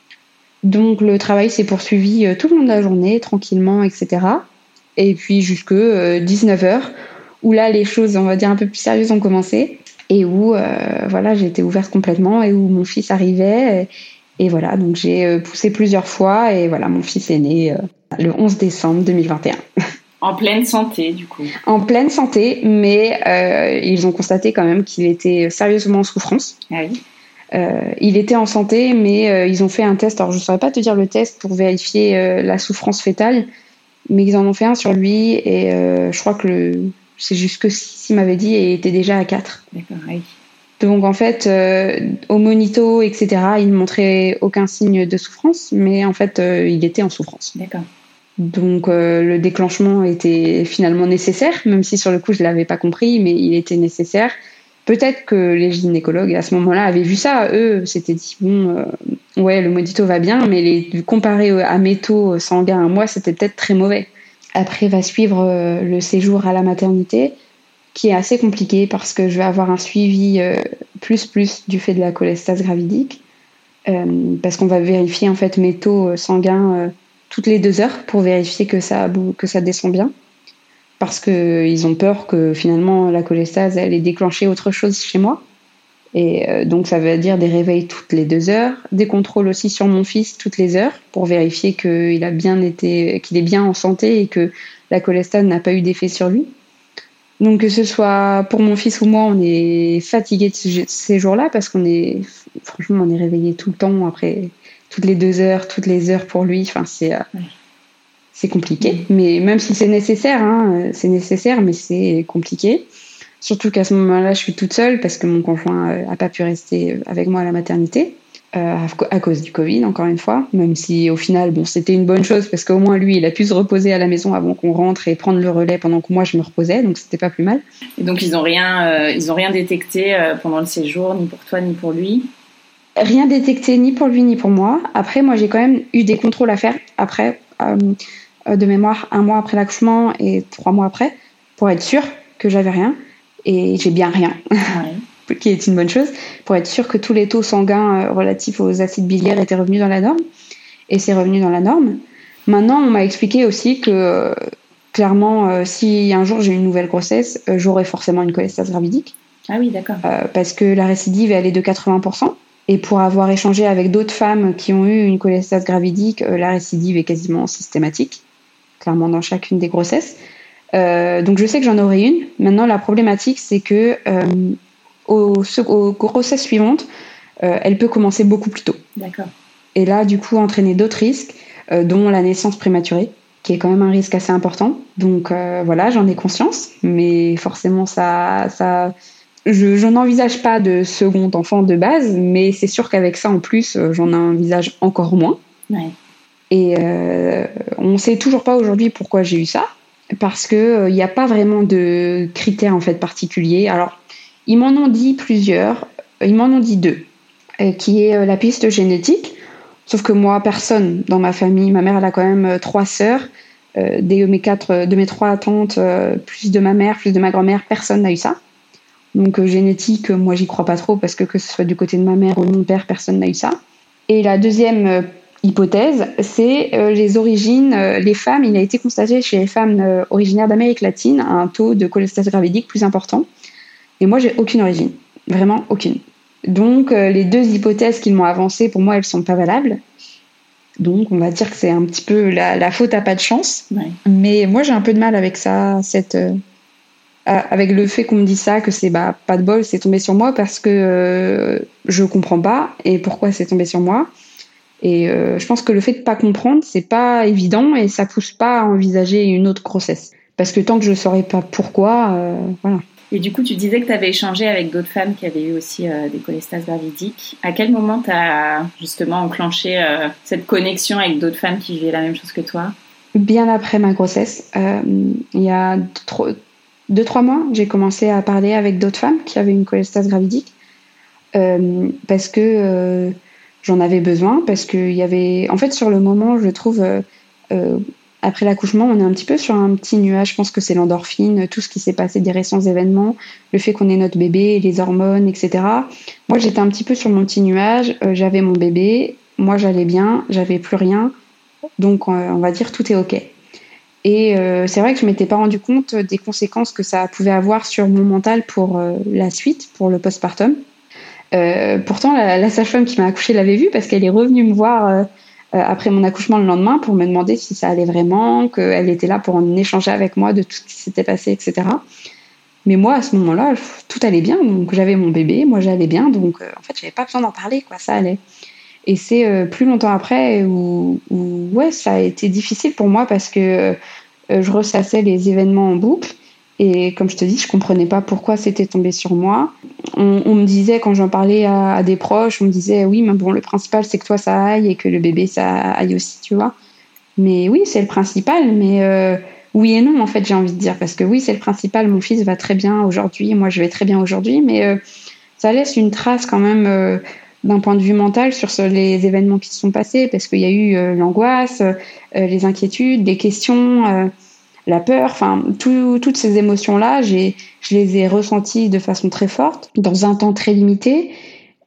Speaker 4: Donc le travail s'est poursuivi tout le long de la journée, tranquillement, etc. Et puis jusque 19h, où là les choses, on va dire, un peu plus sérieuses ont commencé, et où j'ai été ouverte complètement, et où mon fils arrivait. Et voilà, donc j'ai poussé plusieurs fois, et voilà, mon fils est né le 11 décembre 2021.
Speaker 3: En pleine santé, du coup.
Speaker 4: En pleine santé, mais ils ont constaté quand même qu'il était sérieusement en souffrance.
Speaker 3: Ah oui.
Speaker 4: Il était en santé, mais ils ont fait un test. Alors, je ne saurais pas te dire le test pour vérifier la souffrance fœtale, mais ils en ont fait un sur lui, et je crois que c'est jusque 6, il m'avait dit, et il était déjà à 4.
Speaker 3: D'accord, oui.
Speaker 4: Donc, en fait, au monito, etc., il ne montrait aucun signe de souffrance, mais en fait, il était en souffrance.
Speaker 3: D'accord.
Speaker 4: Donc le déclenchement était finalement nécessaire, même si sur le coup je l'avais pas compris, mais il était nécessaire. Peut-être que les gynécologues à ce moment-là avaient vu ça, eux s'étaient dit ouais le monito va bien, mais comparé à mes taux sanguins à moi c'était peut-être très mauvais. Après va suivre le séjour à la maternité, qui est assez compliqué parce que je vais avoir un suivi plus du fait de la cholestase gravidique. parce qu'on va vérifier en fait mes taux sanguins toutes les 2 heures pour vérifier que ça descend bien. Parce qu'ils ont peur que finalement la cholestase elle ait déclenché autre chose chez moi. Et donc ça veut dire des réveils toutes les 2 heures, des contrôles aussi sur mon fils toutes les heures pour vérifier qu'il est bien en santé et que la cholestase n'a pas eu d'effet sur lui. Donc que ce soit pour mon fils ou moi, on est fatigué de ces jours-là parce on est réveillé tout le temps après toutes les 2 heures, toutes les heures pour lui. Enfin c'est compliqué, mais même si c'est nécessaire, mais c'est compliqué. Surtout qu'à ce moment-là, je suis toute seule parce que mon conjoint n'a pas pu rester avec moi à la maternité à cause du Covid, encore une fois. Même si au final, c'était une bonne chose parce qu'au moins lui, il a pu se reposer à la maison avant qu'on rentre et prendre le relais pendant que moi je me reposais, donc c'était pas plus mal.
Speaker 3: Et donc ils ont rien détecté pendant le séjour, ni pour toi ni pour lui.
Speaker 4: Rien détecté ni pour lui ni pour moi. Après, moi j'ai quand même eu des contrôles à faire après. De mémoire 1 mois après l'accouchement et 3 mois après pour être sûre que j'avais rien et j'ai bien rien qui est une bonne chose pour être sûre que tous les taux sanguins relatifs aux acides biliaires étaient revenus dans la norme et c'est revenu dans la norme. Maintenant on m'a expliqué aussi que clairement si un jour j'ai une nouvelle grossesse j'aurai forcément une cholestase gravidique.
Speaker 3: Ah oui, d'accord.
Speaker 4: Parce que la récidive elle est de 80%. Et pour avoir échangé avec d'autres femmes qui ont eu une cholestase gravidique, la récidive est quasiment systématique, clairement dans chacune des grossesses. Donc je sais que j'en aurai une. Maintenant, la problématique, c'est que aux grossesses suivantes, elle peut commencer beaucoup plus tôt.
Speaker 3: D'accord.
Speaker 4: Et là, du coup, entraîner d'autres risques, dont la naissance prématurée, qui est quand même un risque assez important. Donc voilà, j'en ai conscience, mais forcément, je n'envisage pas de second enfant de base, mais c'est sûr qu'avec ça, en plus, j'en envisage encore moins.
Speaker 3: Ouais.
Speaker 4: Et on ne sait toujours pas aujourd'hui pourquoi j'ai eu ça, parce qu'il n'y a pas vraiment de critères en fait, particuliers. Alors, ils m'en ont dit plusieurs, ils m'en ont dit 2, qui est la piste génétique, sauf que moi, personne dans ma famille, ma mère elle a quand même 3 sœurs, de mes 3 tantes, plus de ma mère, plus de ma grand-mère, personne n'a eu ça. Donc génétique, moi j'y crois pas trop parce que ce soit du côté de ma mère ou de mon père, personne n'a eu ça. Et la deuxième hypothèse, c'est les origines. Les femmes, il a été constaté chez les femmes originaires d'Amérique latine un taux de cholestase gravidique plus important. Et moi j'ai aucune origine, vraiment aucune. Donc les 2 hypothèses qu'ils m'ont avancées, pour moi elles sont pas valables. Donc on va dire que c'est un petit peu la faute à pas de chance.
Speaker 3: Ouais.
Speaker 4: Mais moi j'ai un peu de mal avec ça, avec le fait qu'on me dise ça, que c'est pas de bol, c'est tombé sur moi parce que je comprends pas et pourquoi c'est tombé sur moi. Et je pense que le fait de pas comprendre, c'est pas évident et ça pousse pas à envisager une autre grossesse. Parce que tant que je saurais pas pourquoi, voilà.
Speaker 3: Et du coup, tu disais que tu avais échangé avec d'autres femmes qui avaient eu aussi des cholestases gravidiques. À quel moment tu as justement enclenché cette connexion avec d'autres femmes qui vivaient la même chose que toi ?
Speaker 4: Bien après ma grossesse, il y a 2-3 mois, j'ai commencé à parler avec d'autres femmes qui avaient une cholestase gravidique parce que j'en avais besoin, parce qu'il y avait... En fait, sur le moment, je trouve, après l'accouchement, on est un petit peu sur un petit nuage. Je pense que c'est l'endorphine, tout ce qui s'est passé des récents événements, le fait qu'on ait notre bébé, les hormones, etc. Moi, j'étais un petit peu sur mon petit nuage. J'avais mon bébé, moi, j'allais bien, j'avais plus rien. Donc, on va dire tout est OK. Et c'est vrai que je ne m'étais pas rendu compte des conséquences que ça pouvait avoir sur mon mental pour la suite, pour le postpartum. Pourtant, la sage-femme qui m'a accouchée l'avait vu parce qu'elle est revenue me voir après mon accouchement le lendemain pour me demander si ça allait vraiment, qu'elle était là pour en échanger avec moi de tout ce qui s'était passé, etc. Mais moi, à ce moment-là, tout allait bien. Donc, j'avais mon bébé, moi, j'allais bien. Donc, en fait, je n'avais pas besoin d'en parler, quoi. Ça allait. Et c'est plus longtemps après où ouais, ça a été difficile pour moi parce que je ressassais les événements en boucle. Et comme je te dis, je comprenais pas pourquoi c'était tombé sur moi. On me disait, quand j'en parlais à des proches, on me disait, oui, mais bon, le principal, c'est que toi, ça aille et que le bébé, ça aille aussi, tu vois. Mais oui, c'est le principal, mais oui et non, en fait, j'ai envie de dire. Parce que oui, c'est le principal, mon fils va très bien aujourd'hui, moi, je vais très bien aujourd'hui, mais ça laisse une trace quand même d'un point de vue mental sur les événements qui se sont passés, parce qu'il y a eu l'angoisse, les inquiétudes, les questions... la peur, enfin, toutes ces émotions-là, je les ai ressenties de façon très forte, dans un temps très limité.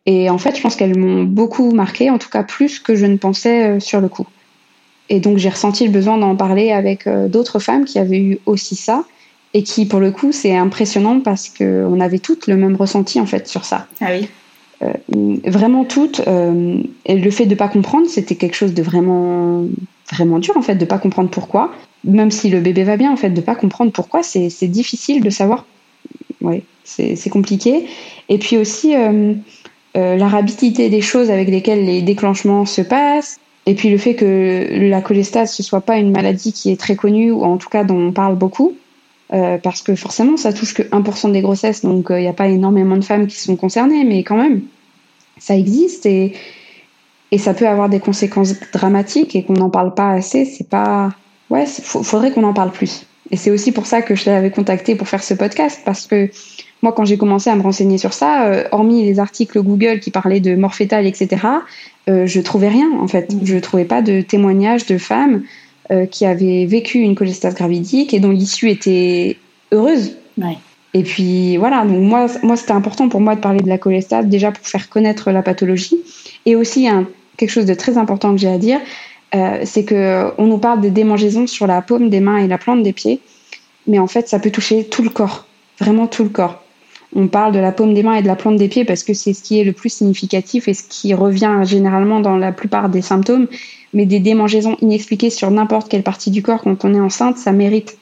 Speaker 4: Et en fait, je pense qu'elles m'ont beaucoup marquée, en tout cas plus que je ne pensais sur le coup. Et donc, j'ai ressenti le besoin d'en parler avec d'autres femmes qui avaient eu aussi ça. Et qui, pour le coup, c'est impressionnant parce qu'on avait toutes le même ressenti, en fait, sur ça.
Speaker 3: Ah oui.
Speaker 4: Vraiment toutes. Et le fait de ne pas comprendre, c'était quelque chose de vraiment, vraiment dur, en fait, de ne pas comprendre pourquoi. Même si le bébé va bien, en fait, de ne pas comprendre pourquoi, c'est difficile de savoir. Ouais, c'est compliqué. Et puis aussi, la rapidité des choses avec lesquelles les déclenchements se passent. Et puis le fait que la cholestase, ce soit pas une maladie qui est très connue, ou en tout cas dont on parle beaucoup. Parce que forcément, ça touche que 1% des grossesses, donc il n'y a pas énormément de femmes qui sont concernées, mais quand même, ça existe et ça peut avoir des conséquences dramatiques et qu'on n'en parle pas assez. C'est pas, ouais, faudrait qu'on en parle plus. Et c'est aussi pour ça que je l'avais contacté pour faire ce podcast, parce que moi, quand j'ai commencé à me renseigner sur ça, hormis les articles Google qui parlaient de mort fétale, etc., je trouvais rien en fait. Je trouvais pas de témoignages de femmes qui avaient vécu une cholestase gravidique et dont l'issue était heureuse.
Speaker 3: Ouais.
Speaker 4: Et puis voilà, donc moi c'était important pour moi de parler de la cholestase, déjà pour faire connaître la pathologie. Et aussi, quelque chose de très important que j'ai à dire, c'est qu'on nous parle des démangeaisons sur la paume des mains et la plante des pieds, mais en fait ça peut toucher tout le corps, vraiment tout le corps. On parle de la paume des mains et de la plante des pieds parce que c'est ce qui est le plus significatif et ce qui revient généralement dans la plupart des symptômes. Mais des démangeaisons inexpliquées sur n'importe quelle partie du corps quand on est enceinte, ça mérite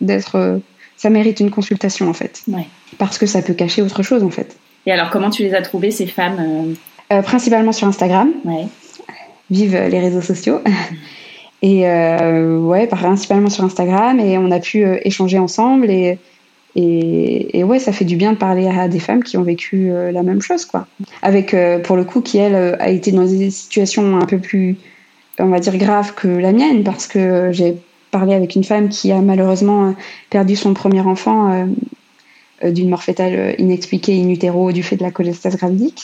Speaker 4: une consultation en fait.
Speaker 3: Ouais.
Speaker 4: Parce que ça peut cacher autre chose en fait.
Speaker 3: Et alors, comment tu les as trouvées, ces femmes
Speaker 4: Principalement sur Instagram.
Speaker 3: Ouais.
Speaker 4: Vive les réseaux sociaux. Et principalement sur Instagram. Et on a pu échanger ensemble. Et ouais, ça fait du bien de parler à des femmes qui ont vécu la même chose, quoi. Avec, pour le coup, qui, elle, a été dans des situations un peu plus, on va dire, graves que la mienne, parce que j'ai parlé avec une femme qui a malheureusement perdu son premier enfant d'une mort fétale inexpliquée in utero du fait de la cholestase gravidique.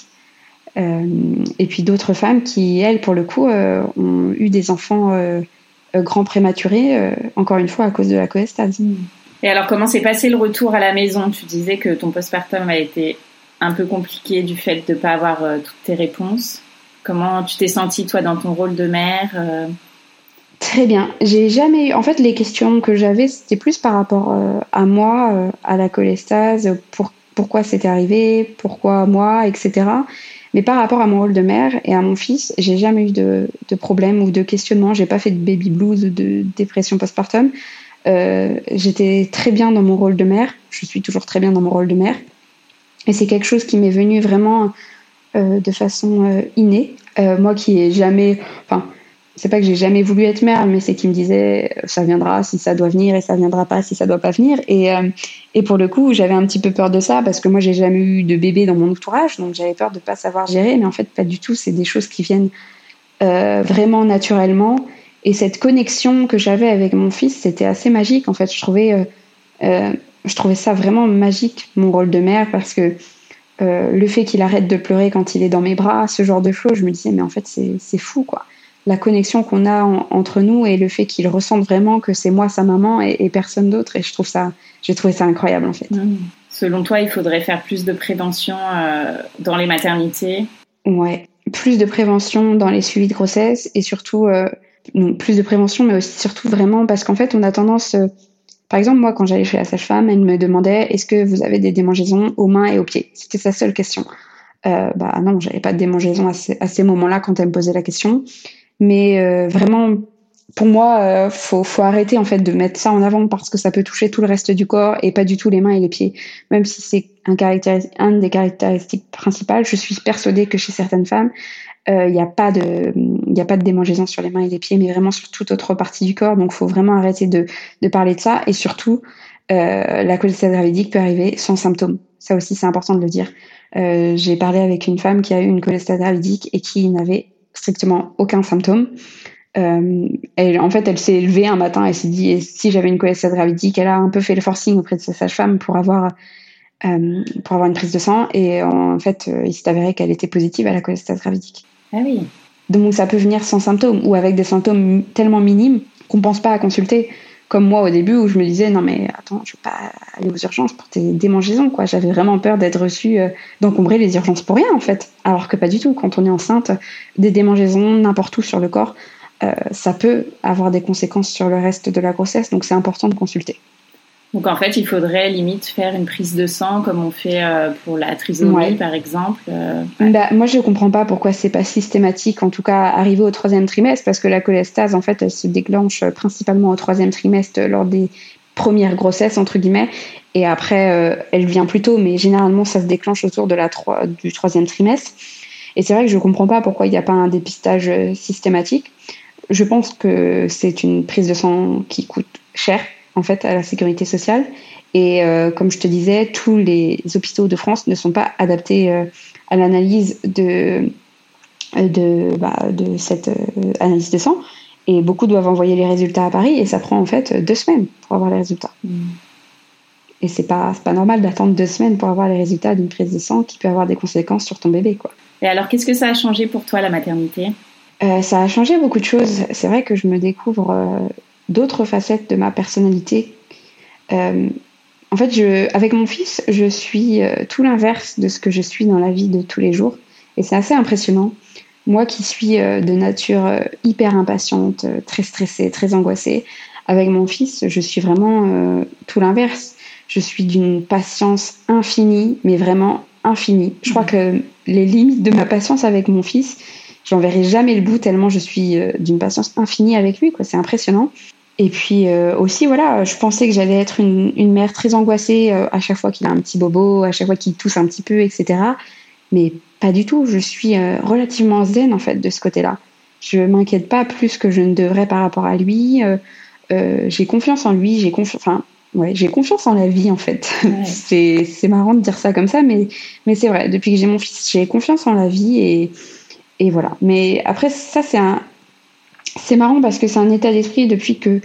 Speaker 4: Et puis d'autres femmes qui, elles, pour le coup, ont eu des enfants grands prématurés, encore une fois, à cause de la cholestase.
Speaker 3: Et alors, comment s'est passé le retour à la maison ? Tu disais que ton postpartum a été un peu compliqué du fait de ne pas avoir toutes tes réponses. Comment tu t'es sentie, toi, dans ton rôle de mère
Speaker 4: Très bien. J'ai jamais eu... En fait, les questions que j'avais, c'était plus par rapport à moi, à la cholestase, pourquoi c'était arrivé, pourquoi moi, etc. Mais par rapport à mon rôle de mère et à mon fils, j'ai jamais eu de problème ou de questionnement. J'ai pas fait de baby blues ou de dépression postpartum. J'étais très bien dans mon rôle de mère. Je suis toujours très bien dans mon rôle de mère. Et c'est quelque chose qui m'est venu vraiment de façon innée. Moi qui ai jamais... Enfin, c'est pas que j'ai jamais voulu être mère, mais c'est qu'il me disait ça viendra si ça doit venir et ça viendra pas si ça doit pas venir. Et pour le coup, j'avais un petit peu peur de ça parce que moi, j'ai jamais eu de bébé dans mon entourage, donc j'avais peur de pas savoir gérer. Mais en fait, pas du tout. C'est des choses qui viennent vraiment naturellement. Et cette connexion que j'avais avec mon fils, c'était assez magique. En fait, je trouvais ça vraiment magique, mon rôle de mère, parce que le fait qu'il arrête de pleurer quand il est dans mes bras, ce genre de choses, je me disais, mais en fait, c'est fou, quoi. La connexion qu'on a entre nous et le fait qu'il ressente vraiment que c'est moi, sa maman, et personne d'autre. Et j'ai trouvé ça incroyable, en fait.
Speaker 3: Selon toi, il faudrait faire plus de prévention dans les maternités ?
Speaker 4: Ouais, plus de prévention dans les suivis de grossesse et surtout... plus de prévention, mais aussi surtout vraiment parce qu'en fait, on a tendance... par exemple, moi, quand j'allais chez la sage-femme, elle me demandait « Est-ce que vous avez des démangeaisons aux mains et aux pieds ?» C'était sa seule question. Non, j'avais pas de démangeaison à ces moments-là quand elle me posait la question. Mais vraiment, pour moi, faut arrêter en fait de mettre ça en avant parce que ça peut toucher tout le reste du corps et pas du tout les mains et les pieds. Même si c'est un des caractéristiques principales, je suis persuadée que chez certaines femmes, il n'y a pas de démangeaison sur les mains et les pieds, mais vraiment sur toute autre partie du corps. Donc, il faut vraiment arrêter de parler de ça. Et surtout, la cholestase gravidique peut arriver sans symptômes. Ça aussi, c'est important de le dire. J'ai parlé avec une femme qui a eu une cholestase gravidique et qui n'avait strictement aucun symptôme. En fait, elle s'est levée un matin, elle s'est dit, et si j'avais une cholestase gravidique, elle a un peu fait le forcing auprès de sa sage-femme pour avoir une prise de sang. Et en fait, il s'est avéré qu'elle était positive à la cholestase gravidique.
Speaker 3: Ah oui.
Speaker 4: Donc ça peut venir sans symptômes ou avec des symptômes tellement minimes qu'on pense pas à consulter. comme moi au début où je me disais non mais attends, je vais pas aller aux urgences pour tes démangeaisons quoi. J'avais vraiment peur d'être reçue, d'encombrer les urgences pour rien en fait. Alors que pas du tout. Quand on est enceinte, des démangeaisons n'importe où sur le corps, ça peut avoir des conséquences sur le reste de la grossesse. Donc c'est important de consulter.
Speaker 3: Donc en fait, il faudrait limite faire une prise de sang comme on fait pour la trisomie par exemple.
Speaker 4: Moi, je comprends pas pourquoi c'est pas systématique, en tout cas arrivé au 3e trimestre, parce que la cholestase, en fait, elle se déclenche principalement au 3e trimestre lors des premières grossesses, entre guillemets, et après, elle vient plus tôt, mais généralement, ça se déclenche autour de du 3e trimestre. Et c'est vrai que je comprends pas pourquoi il n'y a pas un dépistage systématique. Je pense que c'est une prise de sang qui coûte cher, en fait, à la sécurité sociale. Et comme je te disais, tous les hôpitaux de France ne sont pas adaptés à l'analyse de cette analyse de sang. Et beaucoup doivent envoyer les résultats à Paris et ça prend en fait 2 semaines pour avoir les résultats. Et c'est pas normal d'attendre 2 semaines pour avoir les résultats d'une prise de sang qui peut avoir des conséquences sur ton bébé, quoi.
Speaker 3: Et alors, qu'est-ce que ça a changé pour toi, la maternité ?
Speaker 4: Ça a changé beaucoup de choses. C'est vrai que je me découvre d'autres facettes de ma personnalité. En fait, avec mon fils, je suis tout l'inverse de ce que je suis dans la vie de tous les jours. Et c'est assez impressionnant. Moi qui suis de nature hyper impatiente, très stressée, très angoissée, avec mon fils, je suis vraiment tout l'inverse. Je suis d'une patience infinie, mais vraiment infinie. Je crois que les limites de ma patience avec mon fils, j'en verrai jamais le bout tellement je suis d'une patience infinie avec lui, quoi. C'est impressionnant. Et puis aussi, voilà, je pensais que j'allais être une mère très angoissée à chaque fois qu'il a un petit bobo, à chaque fois qu'il tousse un petit peu, etc. Mais pas du tout. Je suis relativement zen, en fait, de ce côté-là. Je m'inquiète pas plus que je ne devrais par rapport à lui. J'ai confiance en lui. J'ai confiance en la vie, en fait. Ouais. C'est marrant de dire ça comme ça, mais c'est vrai. Depuis que j'ai mon fils, j'ai confiance en la vie et voilà. Mais après, ça, c'est marrant parce que c'est un état d'esprit depuis que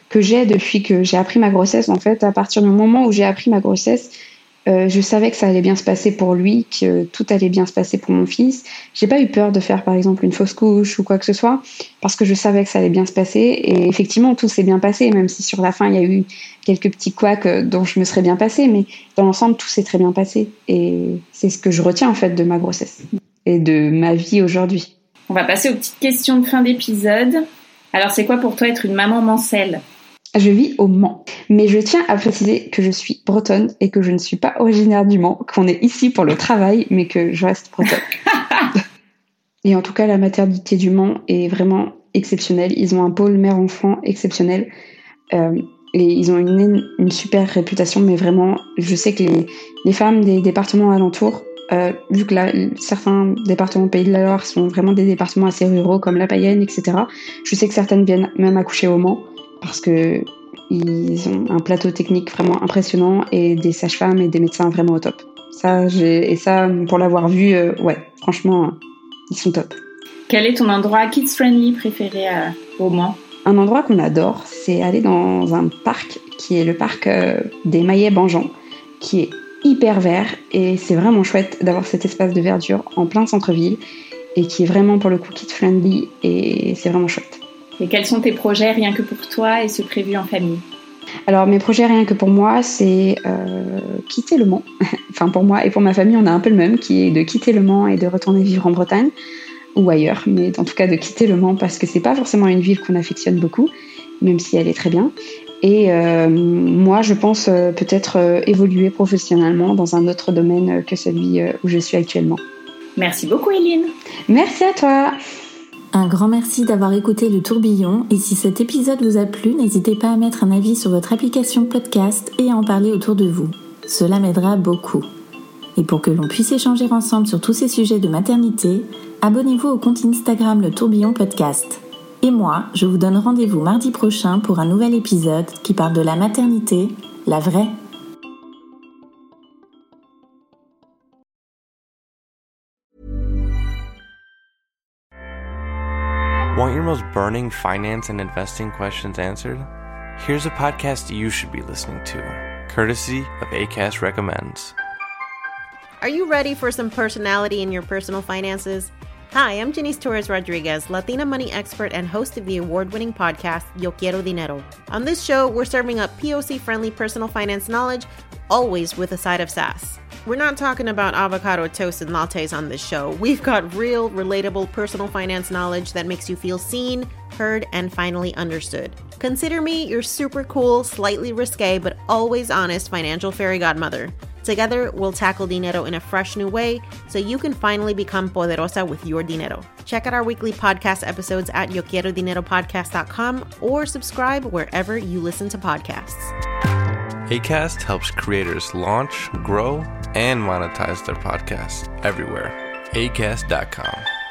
Speaker 4: j'ai appris ma grossesse. En fait, à partir du moment où j'ai appris ma grossesse, je savais que ça allait bien se passer pour lui, que tout allait bien se passer pour mon fils. J'ai pas eu peur de faire, par exemple, une fausse couche ou quoi que ce soit, parce que je savais que ça allait bien se passer. Et effectivement, tout s'est bien passé, même si sur la fin, il y a eu quelques petits couacs dont je me serais bien passée. Mais dans l'ensemble, tout s'est très bien passé. Et c'est ce que je retiens, en fait, de ma grossesse et de ma vie aujourd'hui.
Speaker 3: On va passer aux petites questions de fin d'épisode. Alors, c'est quoi pour toi être une maman mancelle ?
Speaker 4: Je vis au Mans, mais je tiens à préciser que je suis bretonne et que je ne suis pas originaire du Mans, qu'on est ici pour le travail, mais que je reste bretonne. Et en tout cas, la maternité du Mans est vraiment exceptionnelle. Ils ont un pôle mère-enfant exceptionnel et ils ont une super réputation, mais vraiment, je sais que les femmes des départements alentours, vu que certains départements Pays de la Loire sont vraiment des départements assez ruraux comme la Payenne, etc. Je sais que certaines viennent même accoucher au Mans parce que ils ont un plateau technique vraiment impressionnant et des sages-femmes et des médecins vraiment au top. Ça, pour l'avoir vu, ouais, franchement, ils sont top.
Speaker 3: Quel est ton endroit kids-friendly préféré au Mans ?
Speaker 4: Un endroit qu'on adore, c'est aller dans un parc qui est le parc des Maillets-Banjean, qui est hyper vert et c'est vraiment chouette d'avoir cet espace de verdure en plein centre-ville et qui est vraiment pour le coup kid-friendly et c'est vraiment chouette.
Speaker 3: Et quels sont tes projets rien que pour toi et ceux prévus en famille ?
Speaker 4: Alors mes projets rien que pour moi, c'est quitter le Mans. Enfin pour moi et pour ma famille, on a un peu le même, qui est de quitter le Mans et de retourner vivre en Bretagne ou ailleurs, mais en tout cas de quitter le Mans parce que c'est pas forcément une ville qu'on affectionne beaucoup, même si elle est très bien. Et moi, je pense peut-être évoluer professionnellement dans un autre domaine que celui où je suis actuellement.
Speaker 3: Merci beaucoup, Eline.
Speaker 4: Merci à toi.
Speaker 5: Un grand merci d'avoir écouté Le Tourbillon et si cet épisode vous a plu, n'hésitez pas à mettre un avis sur votre application podcast et à en parler autour de vous. Cela m'aidera beaucoup. Et pour que l'on puisse échanger ensemble sur tous ces sujets de maternité, abonnez-vous au compte Instagram Le Tourbillon Podcast. Et moi, je vous donne rendez-vous mardi prochain pour un nouvel épisode qui parle de la maternité, la vraie.
Speaker 6: Want your most burning finance and investing questions answered? Here's a podcast you should be listening to, courtesy of Acast Recommends.
Speaker 7: Are you ready for some personality in your personal finances? Hi, I'm Janice Torres-Rodriguez, Latina money expert and host of the award-winning podcast, Yo Quiero Dinero. On this show, we're serving up POC-friendly personal finance knowledge, always with a side of sass. We're not talking about avocado toast and lattes on this show. We've got real, relatable personal finance knowledge that makes you feel seen, heard, and finally understood. Consider me your super cool, slightly risque, but always honest financial fairy godmother. Together, we'll tackle dinero in a fresh new way so you can finally become poderosa with your dinero. Check out our weekly podcast episodes at YoQuieroDineroPodcast.com or subscribe wherever you listen to podcasts.
Speaker 6: Acast helps creators launch, grow, and monetize their podcasts everywhere. Acast.com.